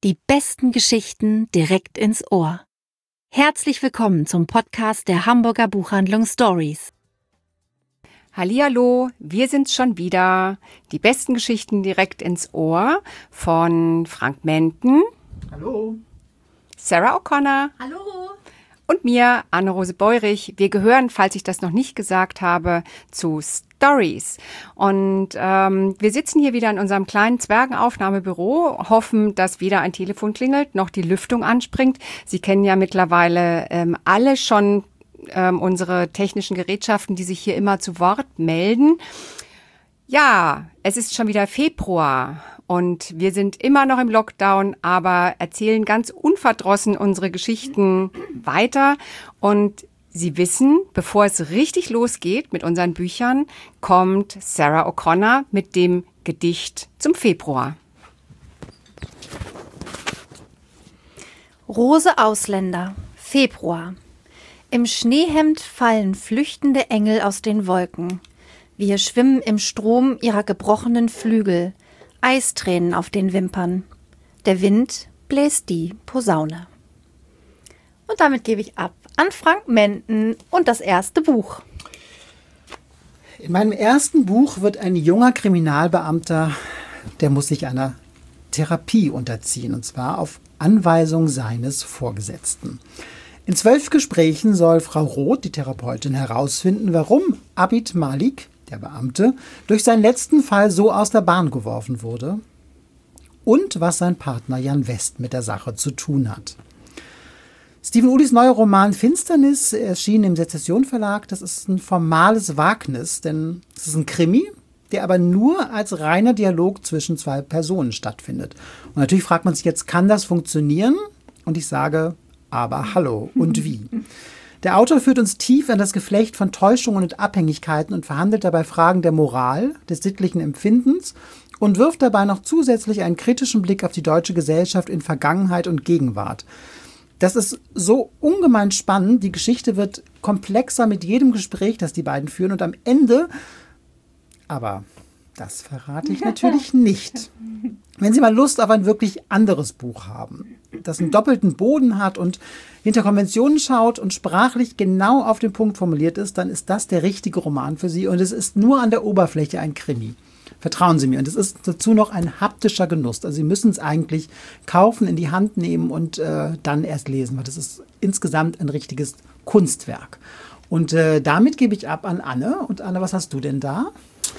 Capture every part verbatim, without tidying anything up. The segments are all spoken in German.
Die besten Geschichten direkt ins Ohr. Herzlich willkommen zum Podcast der Hamburger Buchhandlung Stories. Hallihallo, wir sind's schon wieder. Die besten Geschichten direkt ins Ohr von Frank Menten. Hallo. Sarah O'Connor. Hallo. Und mir, Anne-Rose Beurich. Wir gehören, falls ich das noch nicht gesagt habe, zu Stories. Und ähm, wir sitzen hier wieder in unserem kleinen Zwergenaufnahmebüro, hoffen, dass weder ein Telefon klingelt, noch die Lüftung anspringt. Sie kennen ja mittlerweile ähm, alle schon ähm, unsere technischen Gerätschaften, die sich hier immer zu Wort melden. Ja, es ist schon wieder Februar. Und wir sind immer noch im Lockdown, aber erzählen ganz unverdrossen unsere Geschichten weiter. Und Sie wissen, bevor es richtig losgeht mit unseren Büchern, kommt Sarah O'Connor mit dem Gedicht zum Februar. Rose Ausländer, Februar. Im Schneehemd fallen flüchtende Engel aus den Wolken. Wir schwimmen im Strom ihrer gebrochenen Flügel. Eistränen auf den Wimpern. Der Wind bläst die Posaune. Und damit gebe ich ab an Frank Menten und das erste Buch. In meinem ersten Buch wird ein junger Kriminalbeamter, der muss sich einer Therapie unterziehen, und zwar auf Anweisung seines Vorgesetzten. In zwölf Gesprächen soll Frau Roth, die Therapeutin, herausfinden, warum Abid Malik, der Beamte, durch seinen letzten Fall so aus der Bahn geworfen wurde und was sein Partner Jan West mit der Sache zu tun hat. Stephen Ulis neuer Roman Finsternis erschien im Sezession Verlag. Das ist ein formales Wagnis, denn es ist ein Krimi, der aber nur als reiner Dialog zwischen zwei Personen stattfindet. Und natürlich fragt man sich jetzt, kann das funktionieren? Und ich sage, aber hallo und wie? Der Autor führt uns tief in das Geflecht von Täuschungen und Abhängigkeiten und verhandelt dabei Fragen der Moral, des sittlichen Empfindens und wirft dabei noch zusätzlich einen kritischen Blick auf die deutsche Gesellschaft in Vergangenheit und Gegenwart. Das ist so ungemein spannend. Die Geschichte wird komplexer mit jedem Gespräch, das die beiden führen. Und am Ende, aber das verrate ich natürlich nicht. Wenn Sie mal Lust auf ein wirklich anderes Buch haben, das einen doppelten Boden hat und hinter Konventionen schaut und sprachlich genau auf den Punkt formuliert ist, dann ist das der richtige Roman für Sie. Und es ist nur an der Oberfläche ein Krimi. Vertrauen Sie mir. Und es ist dazu noch ein haptischer Genuss. Also Sie müssen es eigentlich kaufen, in die Hand nehmen und äh, dann erst lesen, weil das ist insgesamt ein richtiges Kunstwerk. Und äh, damit gebe ich ab an Anne. Und Anne, was hast du denn da?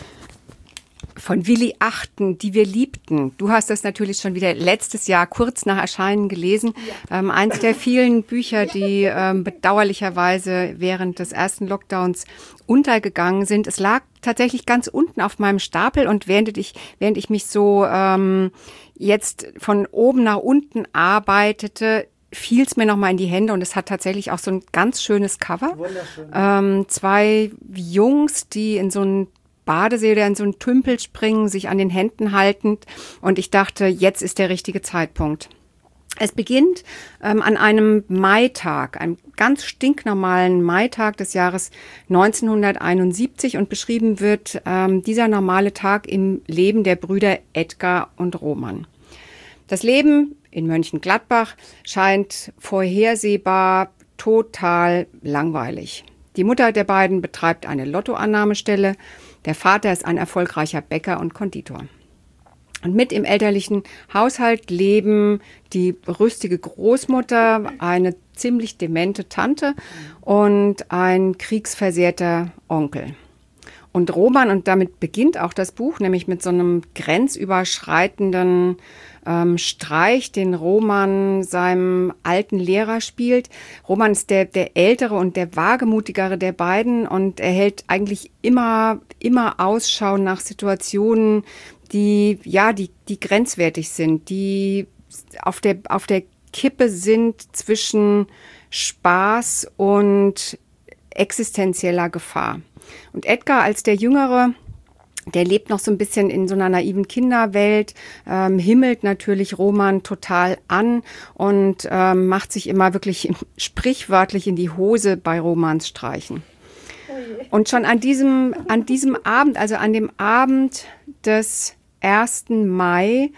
Von Willi Achten, Die wir liebten. Du hast das natürlich schon wieder letztes Jahr kurz nach Erscheinen gelesen. Ja. Ähm, eins der vielen Bücher, die ähm, bedauerlicherweise während des ersten Lockdowns untergegangen sind. Es lag tatsächlich ganz unten auf meinem Stapel und während ich, während ich mich so ähm, jetzt von oben nach unten arbeitete, fiel es mir nochmal in die Hände und es hat tatsächlich auch so ein ganz schönes Cover. Wunderschön. Ähm, zwei Jungs, die in so ein Badesee oder in so einen Tümpel springen, sich an den Händen haltend. Und ich dachte, jetzt ist der richtige Zeitpunkt. Es beginnt ähm, an einem Maitag, einem ganz stinknormalen Maitag des Jahres neunzehnhunderteinundsiebzig und beschrieben wird ähm, dieser normale Tag im Leben der Brüder Edgar und Roman. Das Leben in Mönchengladbach scheint vorhersehbar total langweilig. Die Mutter der beiden betreibt eine Lottoannahmestelle. Der Vater ist ein erfolgreicher Bäcker und Konditor. Und mit im elterlichen Haushalt leben die rüstige Großmutter, eine ziemlich demente Tante und ein kriegsversehrter Onkel. Und Roman, und damit beginnt auch das Buch, nämlich mit so einem grenzüberschreitenden ähm, Streich, den Roman seinem alten Lehrer spielt. Roman ist der, der ältere und der wagemutigere der beiden und er hält eigentlich immer, immer Ausschau nach Situationen, die, ja, die, die grenzwertig sind, die auf der, auf der Kippe sind zwischen Spaß und existenzieller Gefahr. Und Edgar als der Jüngere, der lebt noch so ein bisschen in so einer naiven Kinderwelt, ähm, himmelt natürlich Roman total an und ähm, macht sich immer wirklich sprichwörtlich in die Hose bei Romans Streichen. Und schon an diesem, an diesem Abend, also an dem Abend des ersten Mai,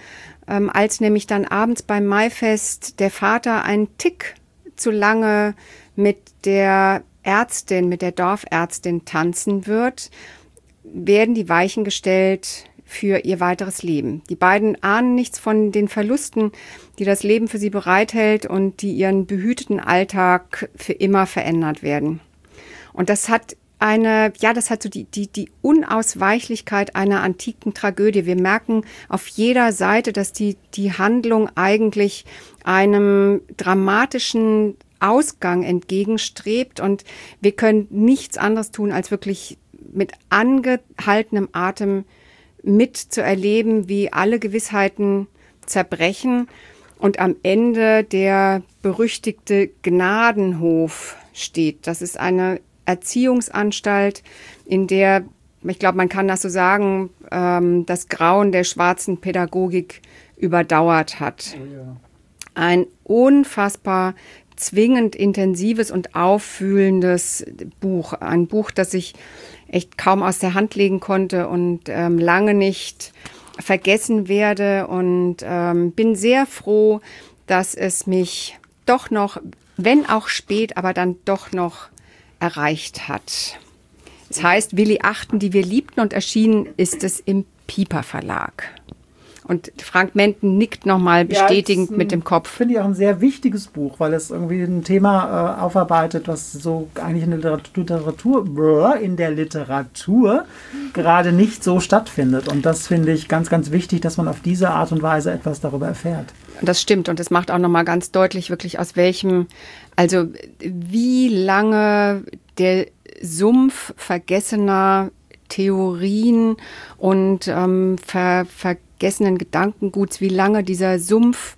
ähm, als nämlich dann abends beim Maifest der Vater einen Tick zu lange mit der Ärztin, mit der Dorfärztin tanzen wird, werden die Weichen gestellt für ihr weiteres Leben. Die beiden ahnen nichts von den Verlusten, die das Leben für sie bereithält und die ihren behüteten Alltag für immer verändert werden. Und das hat eine, ja, das hat so die, die, die Unausweichlichkeit einer antiken Tragödie. Wir merken auf jeder Seite, dass die, die Handlung eigentlich einem dramatischen Ausgang entgegenstrebt und wir können nichts anderes tun, als wirklich mit angehaltenem Atem mitzuerleben, wie alle Gewissheiten zerbrechen und am Ende der berüchtigte Gnadenhof steht. Das ist eine Erziehungsanstalt, in der, ich glaube, man kann das so sagen, ähm, das Grauen der schwarzen Pädagogik überdauert hat. Oh ja. Ein unfassbar zwingend intensives und auffühlendes Buch. Ein Buch, das ich echt kaum aus der Hand legen konnte und ähm, lange nicht vergessen werde. Und ähm, bin sehr froh, dass es mich doch noch, wenn auch spät, aber dann doch noch erreicht hat. Es heißt Willi Achten, die wir liebten, und erschienen ist es im Piper Verlag. Und Frank Menten nickt nochmal bestätigend ja, mit dem Kopf. Finde ich auch ein sehr wichtiges Buch, weil es irgendwie ein Thema äh, aufarbeitet, was so eigentlich in der Literatur, in der Literatur gerade nicht so stattfindet. Und das finde ich ganz, ganz wichtig, dass man auf diese Art und Weise etwas darüber erfährt. Das stimmt und es macht auch nochmal ganz deutlich, wirklich aus welchem, also wie lange der Sumpf vergessener Theorien und ähm, ver, vergessenen Gedankenguts, wie lange dieser Sumpf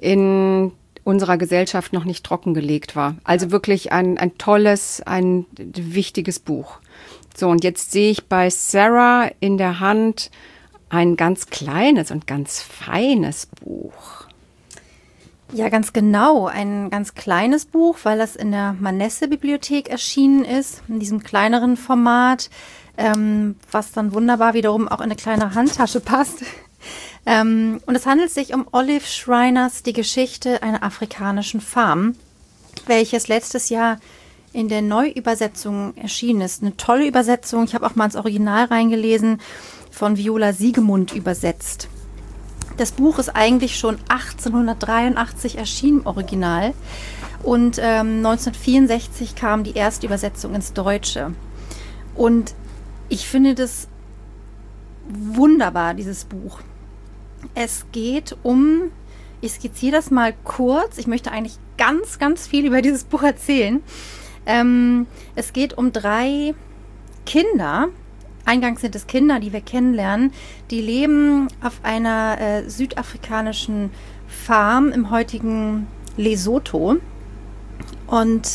in unserer Gesellschaft noch nicht trockengelegt war. Also wirklich ein, ein tolles, ein wichtiges Buch. So, und jetzt sehe ich bei Sarah in der Hand ein ganz kleines und ganz feines Buch. Ja, ganz genau. Ein ganz kleines Buch, weil das in der Manesse-Bibliothek erschienen ist, in diesem kleineren Format, ähm, was dann wunderbar wiederum auch in eine kleine Handtasche passt. ähm, und es handelt sich um Olive Schriners Die Geschichte einer afrikanischen Farm, welches letztes Jahr in der Neuübersetzung erschienen ist. Eine tolle Übersetzung. Ich habe auch mal ins Original reingelesen, von Viola Siegemund übersetzt. Das Buch ist eigentlich schon achtzehnhundertdreiundachtzig erschienen im Original und ähm, neunzehnhundertvierundsechzig kam die erste Übersetzung ins Deutsche. Und ich finde das wunderbar, dieses Buch. Es geht um, ich skizziere das mal kurz, ich möchte eigentlich ganz, ganz viel über dieses Buch erzählen. Ähm, es geht um drei Kinder. Eingangs sind es Kinder, die wir kennenlernen, die leben auf einer äh, südafrikanischen Farm im heutigen Lesotho. Und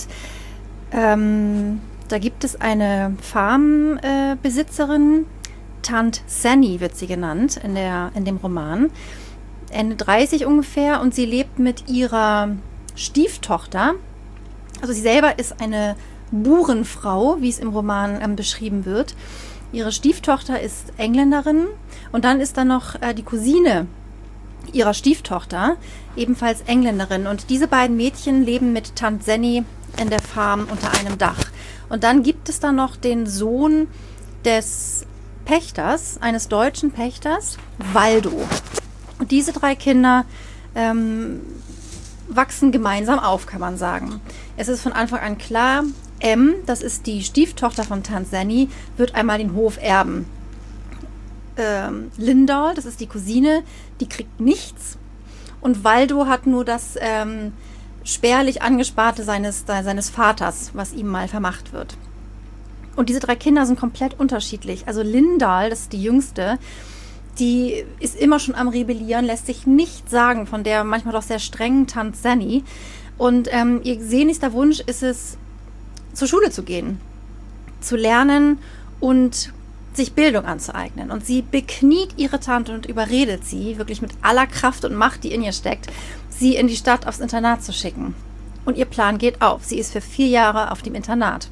ähm, da gibt es eine Farmbesitzerin, äh, Tante Sanny wird sie genannt in, der, in dem Roman, Ende dreißig ungefähr, und sie lebt mit ihrer Stieftochter. Also sie selber ist eine Burenfrau, wie es im Roman ähm, beschrieben wird. Ihre Stieftochter ist Engländerin und dann ist da noch äh, die Cousine ihrer Stieftochter, ebenfalls Engländerin. Und diese beiden Mädchen leben mit Tante Sanny in der Farm unter einem Dach. Und dann gibt es da noch den Sohn des Pächters, eines deutschen Pächters, Waldo. Und diese drei Kinder ähm, wachsen gemeinsam auf, kann man sagen. Es ist von Anfang an klar, M, das ist die Stieftochter von Tante Sanny, wird einmal den Hof erben. Ähm, Lindahl, das ist die Cousine, die kriegt nichts. Und Waldo hat nur das ähm, spärlich Angesparte seines, seines Vaters, was ihm mal vermacht wird. Und diese drei Kinder sind komplett unterschiedlich. Also Lindahl, das ist die jüngste, die ist immer schon am Rebellieren, lässt sich nichts sagen von der manchmal doch sehr strengen Tante Sanny. Und ähm, ihr sehnlichster Wunsch ist es, zur Schule zu gehen, zu lernen und sich Bildung anzueignen. Und sie bekniet ihre Tante und überredet sie, wirklich mit aller Kraft und Macht, die in ihr steckt, sie in die Stadt aufs Internat zu schicken. Und ihr Plan geht auf. Sie ist für vier Jahre auf dem Internat.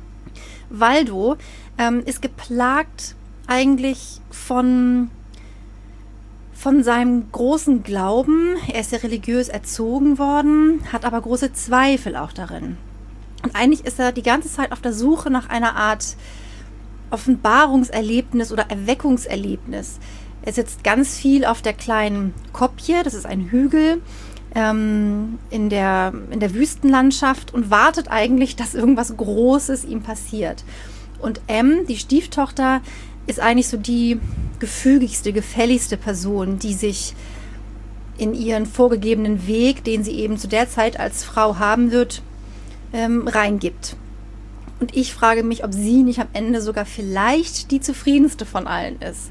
Waldo ähm, ist geplagt eigentlich von, von seinem großen Glauben. Er ist ja religiös erzogen worden, hat aber große Zweifel auch darin. Und eigentlich ist er die ganze Zeit auf der Suche nach einer Art Offenbarungserlebnis oder Erweckungserlebnis. Er sitzt ganz viel auf der kleinen Kopje, das ist ein Hügel ähm, in der, in der Wüstenlandschaft und wartet eigentlich, dass irgendwas Großes ihm passiert. Und Em, die Stieftochter, ist eigentlich so die gefügigste, gefälligste Person, die sich in ihren vorgegebenen Weg, den sie eben zu der Zeit als Frau haben wird, ähm, reingibt. Und ich frage mich, ob sie nicht am Ende sogar vielleicht die zufriedenste von allen ist.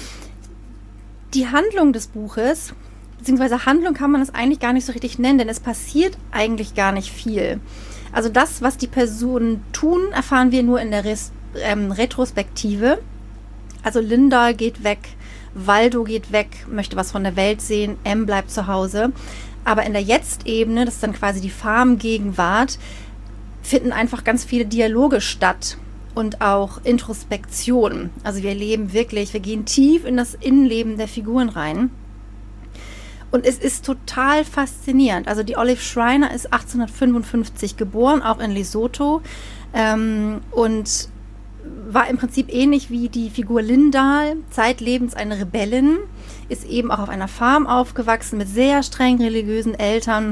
Die Handlung des Buches, beziehungsweise Handlung kann man es eigentlich gar nicht so richtig nennen, denn es passiert eigentlich gar nicht viel. Also das, was die Personen tun, erfahren wir nur in der Res- ähm, Retrospektive. Also Linda geht weg, Waldo geht weg, möchte was von der Welt sehen, Em bleibt zu Hause. Aber in der Jetzt-Ebene, das ist dann quasi die Farmgegenwart, finden einfach ganz viele Dialoge statt und auch Introspektion. Also wir leben wirklich, wir gehen tief in das Innenleben der Figuren rein. Und es ist total faszinierend. Also die Olive Schreiner ist achtzehnhundertfünfundfünfzig geboren, auch in Lesotho, ähm, und war im Prinzip ähnlich wie die Figur Lindahl, zeitlebens eine Rebellin, ist eben auch auf einer Farm aufgewachsen mit sehr streng religiösen Eltern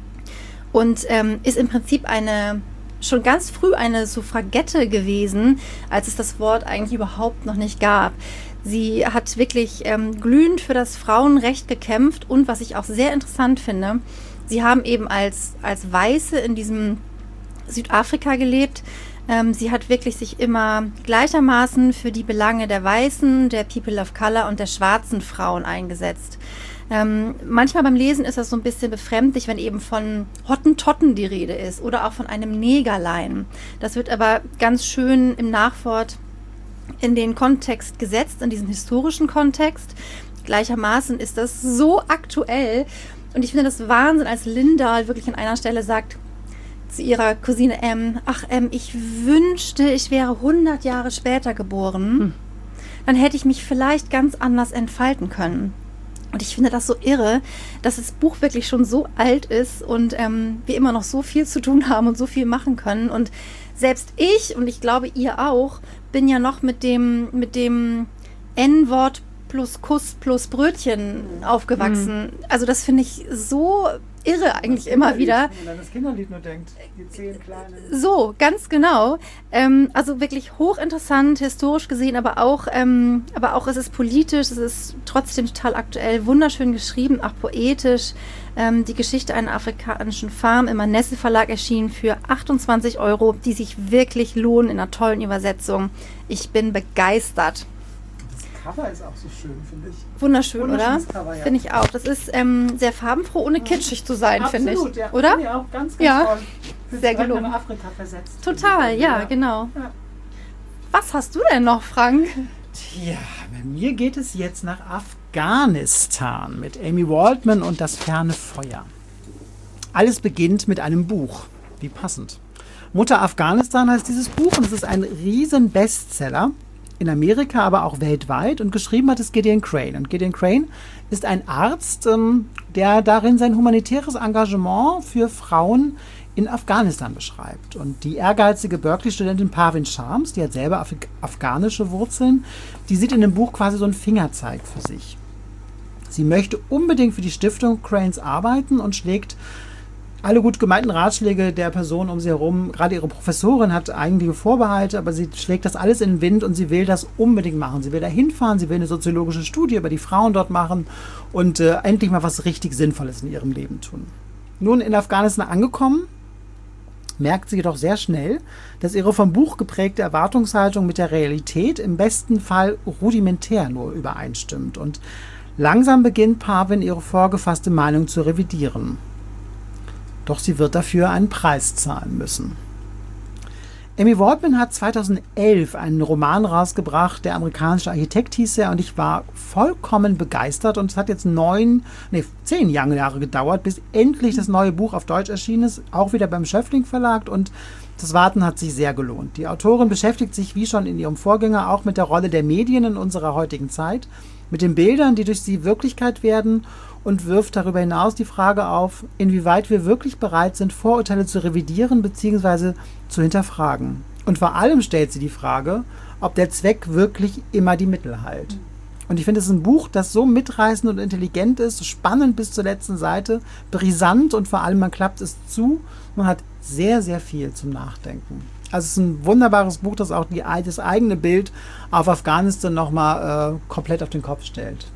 und ähm, ist im Prinzip eine, schon ganz früh eine Suffragette gewesen, als es das Wort eigentlich überhaupt noch nicht gab. Sie hat wirklich ähm, glühend für das Frauenrecht gekämpft und was ich auch sehr interessant finde, sie haben eben als, als Weiße in diesem Südafrika gelebt. Ähm, sie hat wirklich sich immer gleichermaßen für die Belange der Weißen, der People of Color und der schwarzen Frauen eingesetzt. Ähm, manchmal beim Lesen ist das so ein bisschen befremdlich, wenn eben von Hottentotten die Rede ist oder auch von einem Negerlein. Das wird aber ganz schön im Nachwort in den Kontext gesetzt, in diesen historischen Kontext. Gleichermaßen ist das so aktuell und ich finde das Wahnsinn, als Lindahl wirklich an einer Stelle sagt zu ihrer Cousine Em, ach Em, ich wünschte, ich wäre hundert Jahre später geboren, hm. dann hätte ich mich vielleicht ganz anders entfalten können. Und ich finde das so irre, dass das Buch wirklich schon so alt ist und ähm, wir immer noch so viel zu tun haben und so viel machen können. Und selbst ich, und ich glaube ihr auch, bin ja noch mit dem, mit dem N-Wort plus Kuss plus Brötchen aufgewachsen. Mhm. Also das finde ich so irre eigentlich immer wieder. Wenn man das Kinderlied nur denkt, die zehn Kleinen. So, ganz genau. Ähm, also wirklich hochinteressant, historisch gesehen, aber auch, ähm, aber auch es ist politisch, es ist trotzdem total aktuell, wunderschön geschrieben, auch poetisch. Ähm, die Geschichte einer afrikanischen Farm im Manesse Verlag erschienen für achtundzwanzig Euro, die sich wirklich lohnen in einer tollen Übersetzung. Ich bin begeistert. Cover ist auch so schön, finde ich. Wunderschön, oder? Ja. Finde ich auch. Das ist ähm, sehr farbenfroh, ohne kitschig zu sein, finde ich. Ja. Oder? Ja, auch ganz, ganz ja. toll. Sehr gelungen. In Afrika versetzt. Total, ja, ja, genau. Ja. Was hast du denn noch, Frank? Tja, bei mir geht es jetzt nach Afghanistan mit Amy Waldman und das ferne Feuer. Alles beginnt mit einem Buch. Wie passend. Mutter Afghanistan heißt dieses Buch und es ist ein riesen Bestseller. In Amerika, aber auch weltweit. Und geschrieben hat es Gideon Crane. Und Gideon Crane ist ein Arzt, ähm, der darin sein humanitäres Engagement für Frauen in Afghanistan beschreibt. Und die ehrgeizige Berkeley-Studentin Parvin Shams, die hat selber af- afghanische Wurzeln, die sieht in dem Buch quasi so einen Fingerzeig für sich. Sie möchte unbedingt für die Stiftung Cranes arbeiten und schlägt alle gut gemeinten Ratschläge der Person um sie herum, gerade ihre Professorin hat eigentliche Vorbehalte, aber sie schlägt das alles in den Wind und sie will das unbedingt machen. Sie will da hinfahren, sie will eine soziologische Studie über die Frauen dort machen und äh, endlich mal was richtig Sinnvolles in ihrem Leben tun. Nun in Afghanistan angekommen, merkt sie jedoch sehr schnell, dass ihre vom Buch geprägte Erwartungshaltung mit der Realität im besten Fall rudimentär nur übereinstimmt. Und langsam beginnt Parvin ihre vorgefasste Meinung zu revidieren. Doch sie wird dafür einen Preis zahlen müssen. Amy Waldman hat zweitausendelf einen Roman rausgebracht, Der amerikanische Architekt hieß er, und ich war vollkommen begeistert. Und es hat jetzt neun, nee, zehn Jahre gedauert, bis endlich das neue Buch auf Deutsch erschienen ist, auch wieder beim Schöffling Verlag. Und Das Warten hat sich sehr gelohnt. Die Autorin beschäftigt sich, wie schon in ihrem Vorgänger, auch mit der Rolle der Medien in unserer heutigen Zeit, mit den Bildern, die durch sie Wirklichkeit werden, und wirft darüber hinaus die Frage auf, inwieweit wir wirklich bereit sind, Vorurteile zu revidieren bzw. zu hinterfragen. Und vor allem stellt sie die Frage, ob der Zweck wirklich immer die Mittel heilt. Und ich finde, es ist ein Buch, das so mitreißend und intelligent ist, spannend bis zur letzten Seite, brisant und vor allem man klappt es zu. Man hat sehr, sehr viel zum Nachdenken. Also es ist ein wunderbares Buch, das auch die, das eigene Bild auf Afghanistan nochmal äh, komplett auf den Kopf stellt.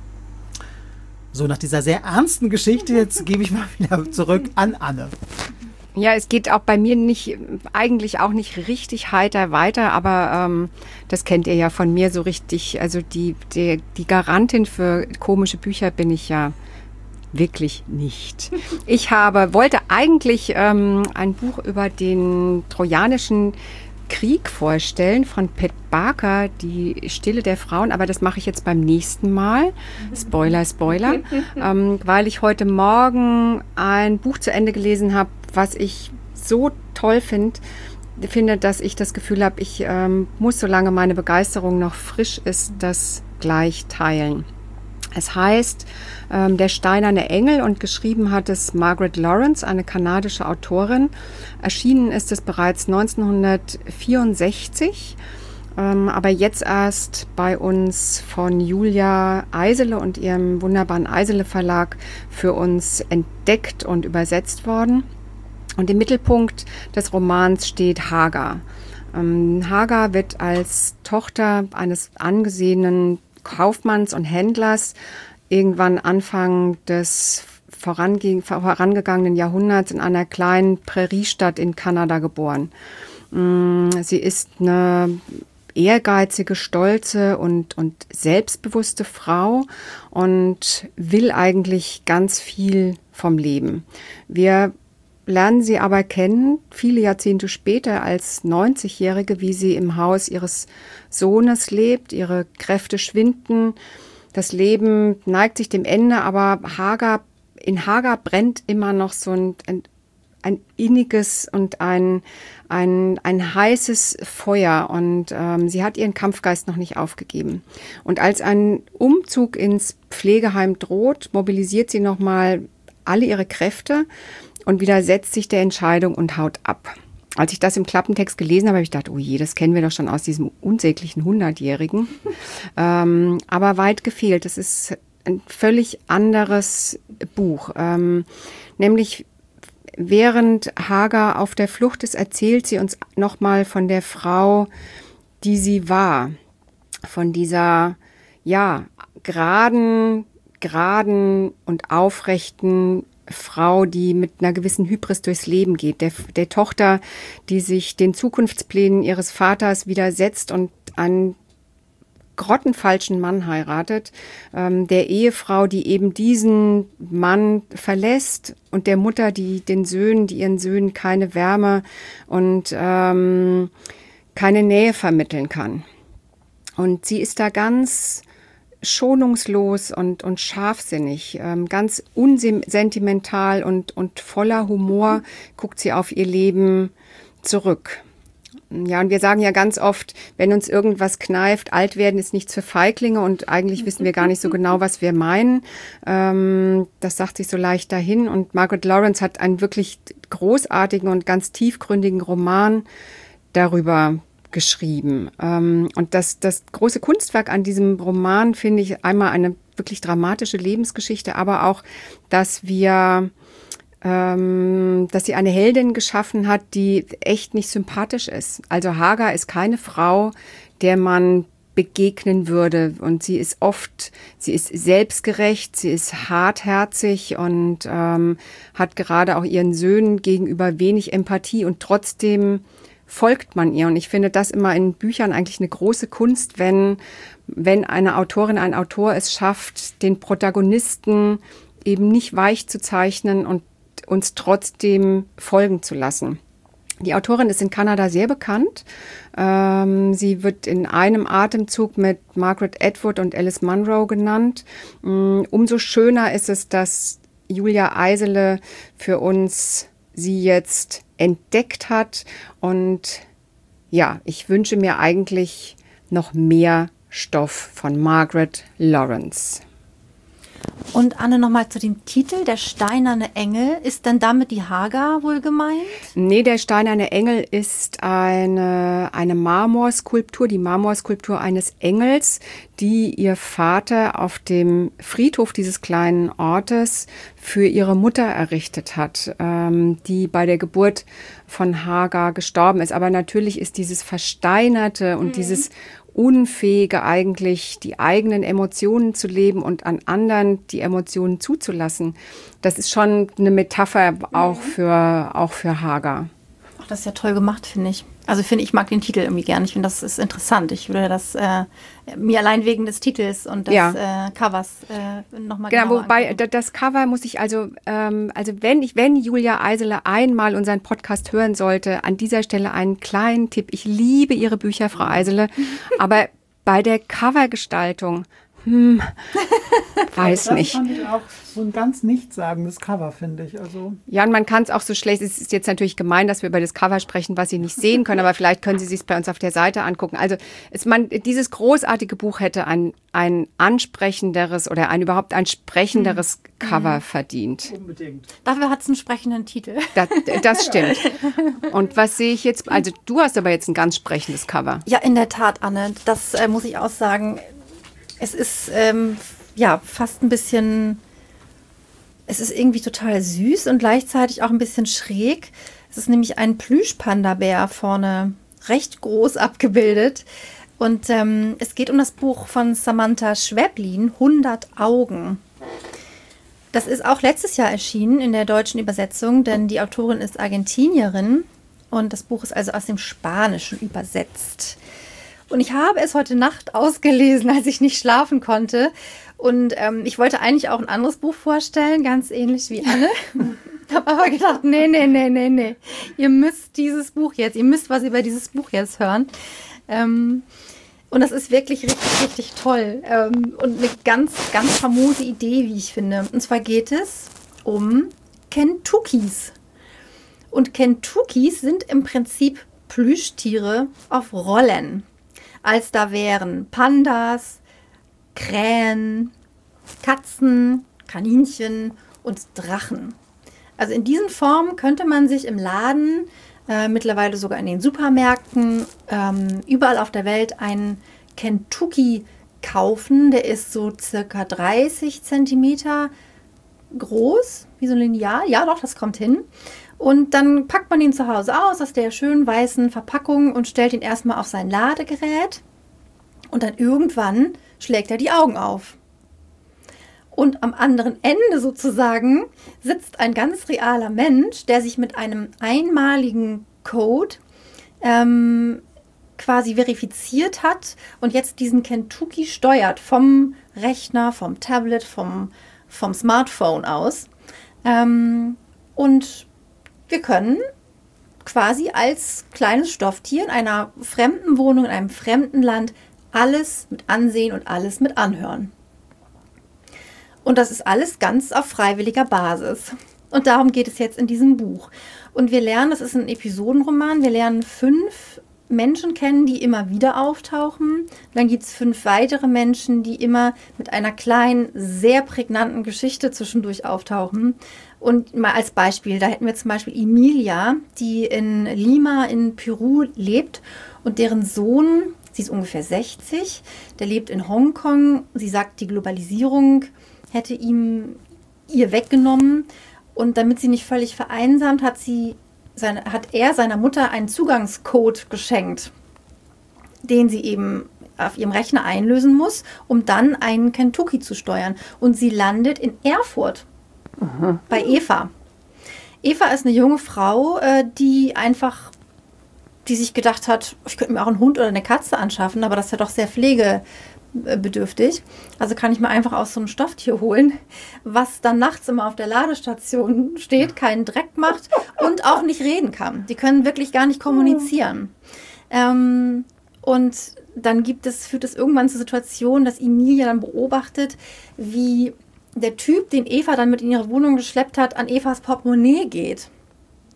So, nach dieser sehr ernsten Geschichte, jetzt gebe ich mal wieder zurück an Anne. Ja, es geht auch bei mir nicht, eigentlich auch nicht richtig heiter weiter, aber ähm, das kennt ihr ja von mir so richtig. Also die, die, die Garantin für komische Bücher bin ich ja wirklich nicht. Ich habe, wollte eigentlich ähm, ein Buch über den trojanischen Krieg vorstellen von Pat Barker, die Stille der Frauen, aber das mache ich jetzt beim nächsten Mal. Spoiler, Spoiler. ähm, weil ich heute Morgen ein Buch zu Ende gelesen habe, was ich so toll find, finde, dass ich das Gefühl habe, ich ähm, muss, solange meine Begeisterung noch frisch ist, das gleich teilen. Es heißt ähm, Der steinerne Engel und geschrieben hat es Margaret Lawrence, eine kanadische Autorin. Erschienen ist es bereits neunzehnhundertvierundsechzig, ähm, aber jetzt erst bei uns von Julia Eisele und ihrem wunderbaren Eisele Verlag für uns entdeckt und übersetzt worden. Und im Mittelpunkt des Romans steht Hagar. Ähm, Hagar wird als Tochter eines angesehenen Kaufmanns und Händlers irgendwann Anfang des vorange- vorangegangenen Jahrhunderts in einer kleinen Präriestadt in Kanada geboren. Sie ist eine ehrgeizige, stolze und, und selbstbewusste Frau und will eigentlich ganz viel vom Leben. Wir lernen sie aber kennen, viele Jahrzehnte später als neunzigjährige, wie sie im Haus ihres Sohnes lebt. Ihre Kräfte schwinden, das Leben neigt sich dem Ende, aber Hagar, in Hagar brennt immer noch so ein, ein, ein inniges und ein, ein, ein heißes Feuer und ähm, sie hat ihren Kampfgeist noch nicht aufgegeben. Und als ein Umzug ins Pflegeheim droht, mobilisiert sie nochmal alle ihre Kräfte und widersetzt sich der Entscheidung und haut ab. Als ich das im Klappentext gelesen habe, habe ich gedacht, oh je, das kennen wir doch schon aus diesem unsäglichen Hundertjährigen. ähm, aber weit gefehlt. Es ist ein völlig anderes Buch. Ähm, nämlich während Hagar auf der Flucht ist, erzählt sie uns nochmal von der Frau, die sie war. Von dieser, ja, geraden, geraden und aufrechten Frau, die mit einer gewissen Hybris durchs Leben geht, der, der Tochter, die sich den Zukunftsplänen ihres Vaters widersetzt und einen grottenfalschen Mann heiratet, ähm, der Ehefrau, die eben diesen Mann verlässt und der Mutter, die den Söhnen, die ihren Söhnen keine Wärme und ähm, keine Nähe vermitteln kann. Und sie ist da ganz schonungslos und, und scharfsinnig, ähm, ganz unsentimental und, und voller Humor guckt sie auf ihr Leben zurück. Ja, und wir sagen ja ganz oft, wenn uns irgendwas kneift, alt werden ist nichts für Feiglinge und eigentlich wissen wir gar nicht so genau, was wir meinen. Ähm, das sagt sich so leicht dahin und Margaret Lawrence hat einen wirklich großartigen und ganz tiefgründigen Roman darüber geschrieben. Ähm, und das, das große Kunstwerk an diesem Roman finde ich einmal eine wirklich dramatische Lebensgeschichte, aber auch, dass wir, ähm, dass sie eine Heldin geschaffen hat, die echt nicht sympathisch ist. Also Hagar ist keine Frau, der man begegnen würde und sie ist oft, sie ist selbstgerecht, sie ist hartherzig und ähm, hat gerade auch ihren Söhnen gegenüber wenig Empathie und trotzdem folgt man ihr. Und ich finde das immer in Büchern eigentlich eine große Kunst, wenn, wenn eine Autorin, ein Autor es schafft, den Protagonisten eben nicht weich zu zeichnen und uns trotzdem folgen zu lassen. Die Autorin ist in Kanada sehr bekannt. Ähm, sie wird in einem Atemzug mit Margaret Atwood und Alice Munro genannt. Ähm, umso schöner ist es, dass Julia Eisele für uns sie jetzt entdeckt hat. Und ja, ich wünsche mir eigentlich noch mehr Stoff von Margaret Laurence. Und Anne, nochmal zu dem Titel, der steinerne Engel. Ist denn damit die Hagar wohl gemeint? Nee, der steinerne Engel ist eine, eine Marmorskulptur, die Marmorskulptur eines Engels, die ihr Vater auf dem Friedhof dieses kleinen Ortes für ihre Mutter errichtet hat, ähm, die bei der Geburt von Hagar gestorben ist. Aber natürlich ist dieses Versteinerte und mhm. dieses Unfähige eigentlich, die eigenen Emotionen zu leben und an anderen die Emotionen zuzulassen. Das ist schon eine Metapher auch mhm. für, auch für Hagar. Ach, das ist ja toll gemacht, finde ich. Also finde ich mag den Titel irgendwie gerne. Ich finde, das ist interessant. Ich würde das äh, mir allein wegen des Titels und des ja. äh, Covers äh, nochmal genau Genau, wobei angucken. Das Cover muss ich also, ähm, also wenn ich, wenn Julia Eisele einmal unseren Podcast hören sollte, an dieser Stelle einen kleinen Tipp. Ich liebe Ihre Bücher, Frau Eisele, aber bei der Covergestaltung, hm, weiß das nicht. Das fand ich auch so ein ganz nichtssagendes Cover, finde ich. Also ja, und man kann es auch so schlecht, es ist jetzt natürlich gemein, dass wir über das Cover sprechen, was Sie nicht sehen können, aber vielleicht können Sie sich bei uns auf der Seite angucken. Also es, man, dieses großartige Buch hätte ein, ein ansprechenderes oder ein überhaupt ein sprechenderes hm. Cover hm. verdient. Unbedingt. Dafür hat es einen sprechenden Titel. Das, das stimmt. Und was sehe ich jetzt, also du hast aber jetzt ein ganz sprechendes Cover. Ja, in der Tat, Anne, das äh, muss ich auch sagen. Es ist ähm, ja fast ein bisschen, es ist irgendwie total süß und gleichzeitig auch ein bisschen schräg. Es ist nämlich ein Plüsch-Panda-Bär vorne recht groß abgebildet. Und ähm, es geht um das Buch von Samantha Schweblin, hundert Augen. Das ist auch letztes Jahr erschienen in der deutschen Übersetzung, denn die Autorin ist Argentinierin und das Buch ist also aus dem Spanischen übersetzt. Und ich habe es heute Nacht ausgelesen, als ich nicht schlafen konnte. Und ähm, ich wollte eigentlich auch ein anderes Buch vorstellen, ganz ähnlich wie Anne. Habe aber gedacht, nee, nee, nee, nee, nee. Ihr müsst dieses Buch jetzt, ihr müsst was über dieses Buch jetzt hören. Ähm, und das ist wirklich richtig, richtig toll. Ähm, und eine ganz, ganz famose Idee, wie ich finde. Und zwar geht es um Kentuckys. Und Kentuckys sind im Prinzip Plüschtiere auf Rollen. Als da wären Pandas, Krähen, Katzen, Kaninchen und Drachen. Also in diesen Formen könnte man sich im Laden, äh, mittlerweile sogar in den Supermärkten, ähm, überall auf der Welt einen Kentucky kaufen. Der ist so circa dreißig Zentimeter groß, wie so ein Lineal. Ja, doch, das kommt hin. Und dann packt man ihn zu Hause aus, aus der schönen weißen Verpackung und stellt ihn erstmal auf sein Ladegerät. Und dann irgendwann schlägt er die Augen auf. Und am anderen Ende sozusagen sitzt ein ganz realer Mensch, der sich mit einem einmaligen Code ähm, quasi verifiziert hat und jetzt diesen Kentucky steuert vom Rechner, vom Tablet, vom, vom Smartphone aus. Ähm, und wir können quasi als kleines Stofftier in einer fremden Wohnung, in einem fremden Land alles mit ansehen und alles mit anhören. Und das ist alles ganz auf freiwilliger Basis. Und darum geht es jetzt in diesem Buch. Und wir lernen, das ist ein Episodenroman, wir lernen fünf Menschen kennen, die immer wieder auftauchen. Dann gibt es fünf weitere Menschen, die immer mit einer kleinen, sehr prägnanten Geschichte zwischendurch auftauchen. Und mal als Beispiel, da hätten wir zum Beispiel Emilia, die in Lima in Peru lebt und deren Sohn, sie ist ungefähr sechzig, der lebt in Hongkong. Sie sagt, die Globalisierung hätte ihm ihr weggenommen und damit sie nicht völlig vereinsamt, hat sie seine, hat er seiner Mutter einen Zugangscode geschenkt, den sie eben auf ihrem Rechner einlösen muss, um dann einen Kentucky zu steuern. Und sie landet in Erfurt mhm. bei Eva. Eva ist eine junge Frau, die einfach, die sich gedacht hat, ich könnte mir auch einen Hund oder eine Katze anschaffen, aber das ist ja doch sehr pflegebedürftig. Also kann ich mir einfach aus so einem Stofftier holen, was dann nachts immer auf der Ladestation steht, keinen Dreck macht und auch nicht reden kann. Die können wirklich gar nicht kommunizieren. Oh. Ähm, und dann gibt es, führt es irgendwann zur Situation, dass Emilia dann beobachtet, wie der Typ, den Eva dann mit in ihre Wohnung geschleppt hat, an Evas Portemonnaie geht.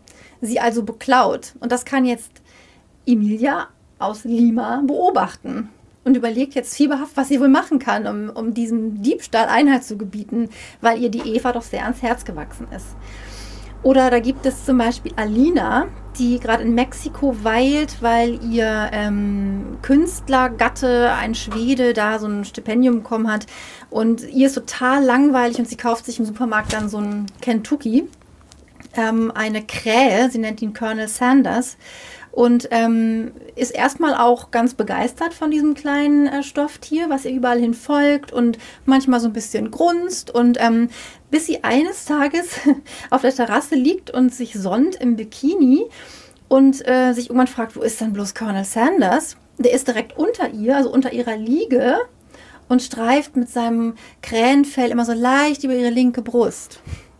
sie also beklaut. Und das kann jetzt Emilia aus Lima beobachten und überlegt jetzt fieberhaft, was sie wohl machen kann, um, um diesem Diebstahl Einhalt zu gebieten, weil ihr die Eva doch sehr ans Herz gewachsen ist. Oder da gibt es zum Beispiel Alina, die gerade in Mexiko weilt, weil ihr ähm, Künstlergatte, ein Schwede, da so ein Stipendium bekommen hat. Und ihr ist total langweilig und sie kauft sich im Supermarkt dann so ein Kentucky, ähm, eine Krähe, sie nennt ihn Colonel Sanders. Und ähm, ist erstmal auch ganz begeistert von diesem kleinen äh, Stofftier, was ihr überall hin folgt und manchmal so ein bisschen grunzt. Und ähm, bis sie eines Tages auf der Terrasse liegt und sich sonnt im Bikini und äh, sich irgendwann fragt, wo ist denn bloß Colonel Sanders? Der ist direkt unter ihr, also unter ihrer Liege und streift mit seinem Krähenfell immer so leicht über ihre linke Brust.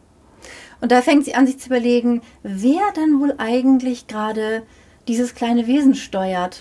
Und da fängt sie an, sich zu überlegen, wer denn wohl eigentlich gerade dieses kleine Wesen steuert.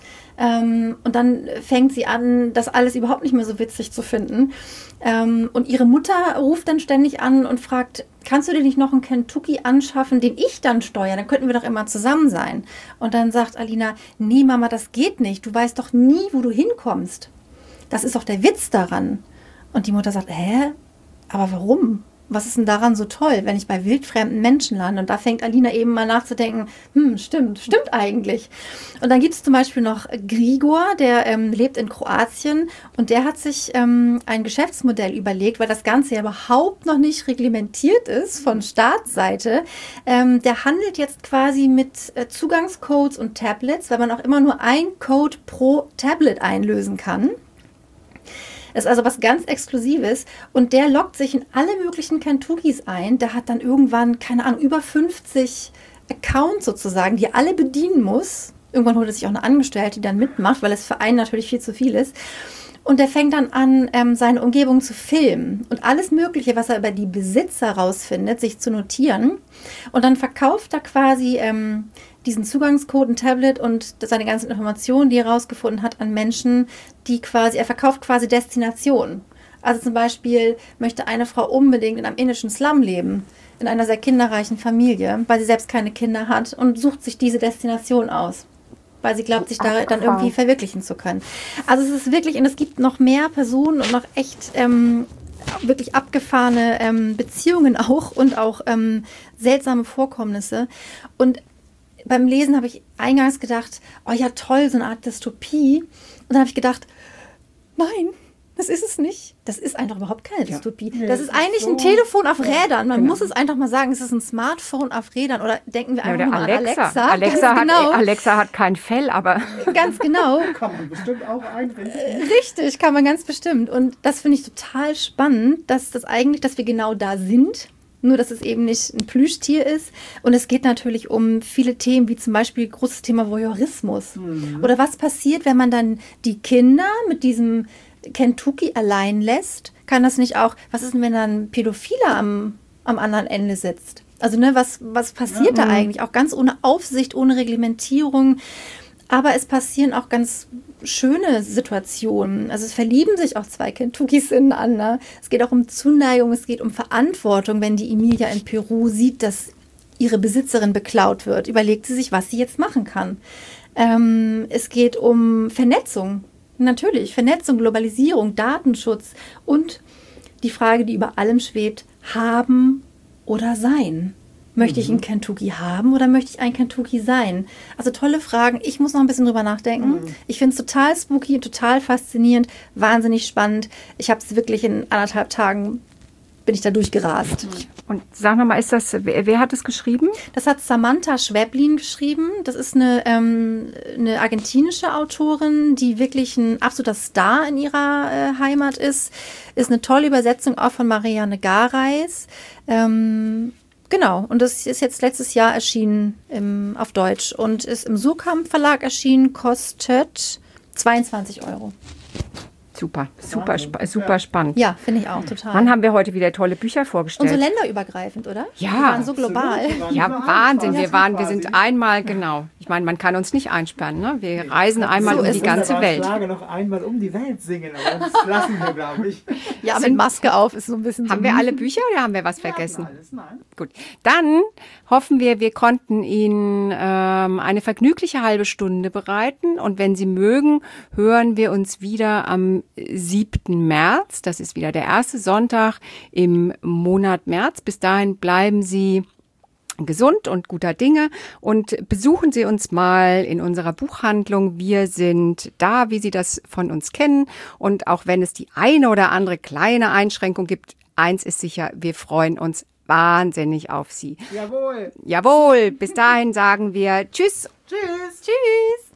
Ähm, und dann fängt sie an, das alles überhaupt nicht mehr so witzig zu finden. Ähm, und ihre Mutter ruft dann ständig an und fragt, kannst du dir nicht noch einen Kentucky anschaffen, den ich dann steuere? Dann könnten wir doch immer zusammen sein. Und dann sagt Alina, nee Mama, das geht nicht. Du weißt doch nie, wo du hinkommst. Das ist doch der Witz daran. Und die Mutter sagt, hä? Aber warum? Was ist denn daran so toll, wenn ich bei wildfremden Menschen lande? Und da fängt Alina eben mal nachzudenken, hm, stimmt, stimmt eigentlich. Und dann gibt es zum Beispiel noch Grigor, der ähm, lebt in Kroatien und der hat sich ähm, ein Geschäftsmodell überlegt, weil das Ganze ja überhaupt noch nicht reglementiert ist von Staatsseite. Ähm, der handelt jetzt quasi mit äh, Zugangscodes und Tablets, weil man auch immer nur ein Code pro Tablet einlösen kann. Das ist also was ganz Exklusives und der loggt sich in alle möglichen Kentuckys ein. Der hat dann irgendwann, keine Ahnung, über fünfzig Accounts sozusagen, die er alle bedienen muss. Irgendwann holt er sich auch eine Angestellte, die dann mitmacht, weil es für einen natürlich viel zu viel ist. Und der fängt dann an, ähm, seine Umgebung zu filmen und alles Mögliche, was er über die Besitzer rausfindet, sich zu notieren. Und dann verkauft er quasi ähm, diesen Zugangscode, ein Tablet und seine ganzen Informationen, die er rausgefunden hat, an Menschen, die quasi, er verkauft quasi Destinationen. Also zum Beispiel möchte eine Frau unbedingt in einem indischen Slum leben, in einer sehr kinderreichen Familie, weil sie selbst keine Kinder hat und sucht sich diese Destination aus, weil sie glaubt, sich da dann irgendwie verwirklichen zu können. Also es ist wirklich, und es gibt noch mehr Personen und noch echt ähm, wirklich abgefahrene ähm, Beziehungen auch und auch ähm, seltsame Vorkommnisse. Und beim Lesen habe ich eingangs gedacht, oh ja toll, so eine Art Dystopie. Und dann habe ich gedacht, nein, das ist es nicht. Das ist einfach überhaupt keine Dystopie. Ja. Das ist eigentlich so ein Telefon auf Rädern. Man genau. muss es einfach mal sagen, es ist ein Smartphone auf Rädern. Oder denken wir einfach ja, mal Alexa. an Alexa. Alexa hat, genau. Alexa hat kein Fell, aber... Ganz genau. Kann man bestimmt auch einrichten. Richtig, kann man ganz bestimmt. Und das finde ich total spannend, dass das eigentlich, dass wir genau da sind. Nur, dass es eben nicht ein Plüschtier ist. Und es geht natürlich um viele Themen, wie zum Beispiel großes Thema Voyeurismus. Mhm. Oder was passiert, wenn man dann die Kinder mit diesem Kentucky allein lässt? Kann das nicht auch, was ist denn, wenn dann ein Pädophiler am, am anderen Ende sitzt? Also, ne, was, was passiert ja. da eigentlich? Auch ganz ohne Aufsicht, ohne Reglementierung. Aber es passieren auch ganz schöne Situationen. Also es verlieben sich auch zwei Kentuckys ineinander. Es geht auch um Zuneigung, es geht um Verantwortung. Wenn die Emilia in Peru sieht, dass ihre Besitzerin beklaut wird, überlegt sie sich, was sie jetzt machen kann. Ähm, es geht um Vernetzung. Natürlich, Vernetzung, Globalisierung, Datenschutz und die Frage, die über allem schwebt, haben oder sein. Möchte ich ein Kentucky haben oder möchte ich ein Kentucky sein? Also tolle Fragen. Ich muss noch ein bisschen drüber nachdenken. Mhm. Ich finde es total spooky, total faszinierend, wahnsinnig spannend. Ich habe es wirklich in anderthalb Tagen, bin ich da durchgerast. Und sag nochmal, ist das, wer, wer hat es geschrieben? Das hat Samantha Schweblin geschrieben. Das ist eine, ähm, eine argentinische Autorin, die wirklich ein absoluter Star in ihrer äh, Heimat ist. Ist eine tolle Übersetzung auch von Marianne Gareis. Ähm, Genau, und das ist jetzt letztes Jahr erschienen im, auf Deutsch und ist im Surkamp Verlag erschienen, kostet zweiundzwanzig Euro. Super, super, spa super spannend. Ja, finde ich auch total. Wann haben wir heute wieder tolle Bücher vorgestellt? Und so länderübergreifend, oder? Ja. Wir waren so global. Ja, Wahnsinn. Wir waren, wir sind einmal, genau. Ich meine, man kann uns nicht einsperren, ne? Wir reisen einmal So um ist die es. ganze Welt. Ich schlage noch einmal um die Welt singen, aber das lassen wir, glaube ich. Ja, mit Maske auf ist so ein bisschen Haben so. wir alle Bücher oder haben wir was vergessen? Alles, nein. Gut, dann hoffen wir, wir konnten Ihnen ähm, eine vergnügliche halbe Stunde bereiten. Und wenn Sie mögen, hören wir uns wieder am siebten März. Das ist wieder der erste Sonntag im Monat März. Bis dahin bleiben Sie gesund und guter Dinge und besuchen Sie uns mal in unserer Buchhandlung. Wir sind da, wie Sie das von uns kennen. Und auch wenn es die eine oder andere kleine Einschränkung gibt, eins ist sicher, wir freuen uns wahnsinnig auf Sie. Jawohl. Jawohl, bis dahin sagen wir Tschüss. Tschüss. Tschüss.